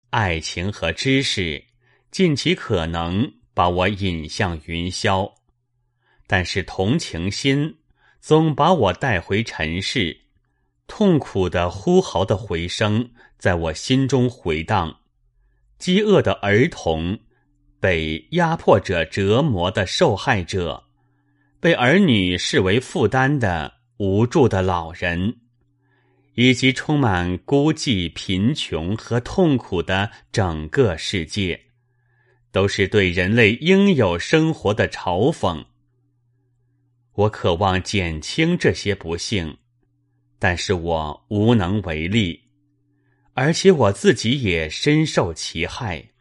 爱情和知识尽其可能把我引向云霄，但是同情心总把我带回尘世，痛苦的呼嚎的回声在我心中回荡，饥饿的儿童，被压迫者折磨的受害者，被儿女视为负担的无助的老人，以及充满孤寂、贫穷和痛苦的整个世界，都是对人类应有生活的嘲讽。我渴望减轻这些不幸，但是我无能为力，而且我自己也深受其害。